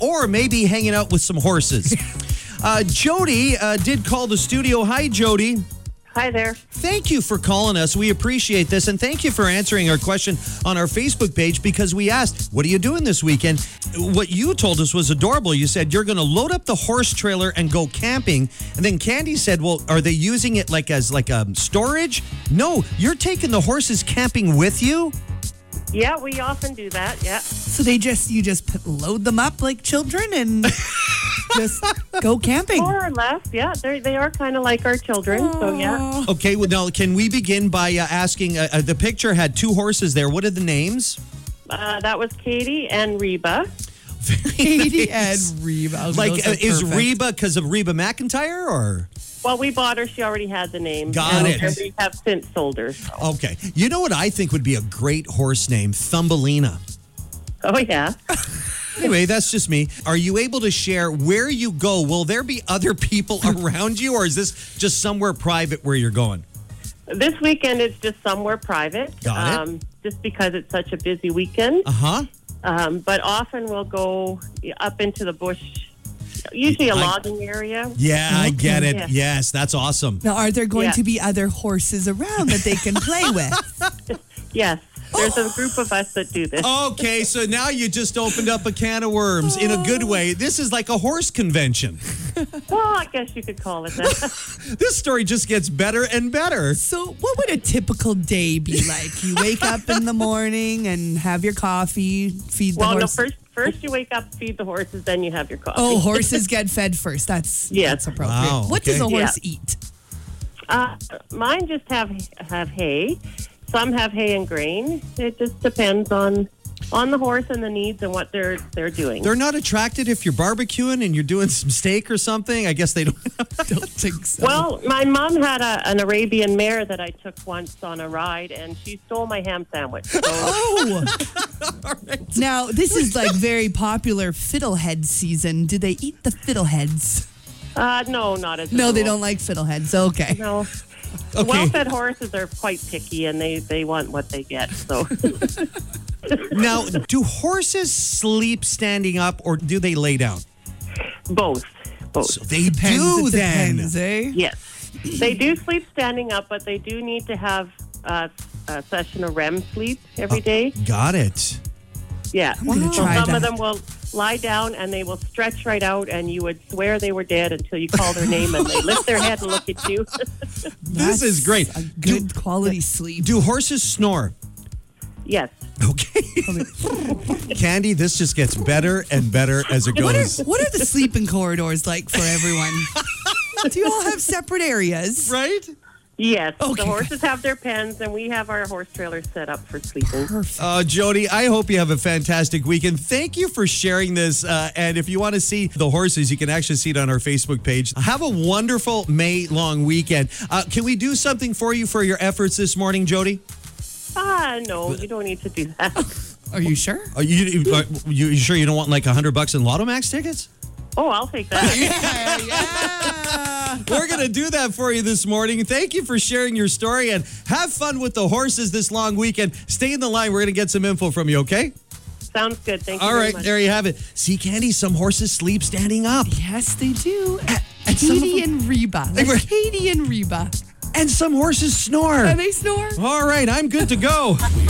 or maybe hanging out with some horses. Jody did call the studio. Hi, Jody. Hi there. Thank you for calling us. We appreciate this. And thank you for answering our question on our Facebook page because we asked, what are you doing this weekend? What you told us was adorable. You said you're going to load up the horse trailer and go camping. And then Candy said, well, are they using it as storage? No, you're taking the horses camping with you? Yeah, we often do that, yeah. So you just load them up like children and just go camping. More or less, yeah. They are kind of like our children, so yeah. Okay, well, now, can we begin by asking, the picture had two horses there. What are the names? That was Katie and Reba. Katie and Reba. Is Reba because of Reba McEntire, or? Well, we bought her. She already had the name. Got it. And we have since sold her. So. Okay. You know what I think would be a great horse name? Thumbelina. Oh, yeah. Anyway, that's just me. Are you able to share where you go? Will there be other people around you, or is this just somewhere private where you're going? This weekend it's just somewhere private. Got it. Just because it's such a busy weekend. Uh-huh. But often we'll go up into the bush. Usually a logging area. Yeah, I get it. Yeah. Yes, that's awesome. Now, are there going to be other horses around that they can play with? Yes. There's a group of us that do this. Okay, so now you just opened up a can of worms in a good way. This is like a horse convention. Well, I guess you could call it that. This story just gets better and better. So what would a typical day be like? You wake up in the morning and have your coffee, feed the horse. Well, no, first you wake up, feed the horses, then you have your coffee. Oh, horses get fed first. That's appropriate. Wow, What does a okay. horse eat? Mine just have hay. Some have hay and grain. It just depends on the horse and the needs and what they're doing. They're not attracted if you're barbecuing and you're doing some steak or something? I guess they don't. Don't think so. Well, my mom had an Arabian mare that I took once on a ride, and she stole my ham sandwich. So. Oh! Now, this is like very popular fiddlehead season. Do they eat the fiddleheads? No, not as a No, they rule. don't like fiddleheads. Okay. No. Okay. Well-fed horses are quite picky, and they want what they get. So, Now, do horses sleep standing up or do they lay down? both. So they do It then. depends, eh? Yes, they do sleep standing up, but they do need to have a session of REM sleep every day. Got it. Yeah, gonna so try some of that. them will lie down and they will stretch right out, and you would swear they were dead until you call their name and they lift their head and look at you. This is great. A good quality sleep. Do horses snore? Yes. Okay. Candy, this just gets better and better as it goes. What are the sleeping corridors like for everyone? Do you all have separate areas? Right? Yes. Okay. The horses have their pens, and we have our horse trailers set up for sleeping. Perfect. Jody, I hope you have a fantastic weekend. Thank you for sharing this. And if you want to see the horses, you can actually see it on our Facebook page. Have a wonderful May-long weekend. Can we do something for you for your efforts this morning, Jody? No, you don't need to do that. Are you sure? Are you sure you don't want like $100 in Lotto Max tickets? Oh, I'll take that. Yeah. We're going to do that for you this morning. Thank you for sharing your story and have fun with the horses this long weekend. Stay in the line. We're going to get some info from you, okay? Sounds good. Thank you All very right, much. there you have it. See, Candy, some horses sleep standing up. Yes, they do. And some of Katie them- and Reba. Like Katie and Reba. And some horses snore. And they snore. All right, I'm good to go.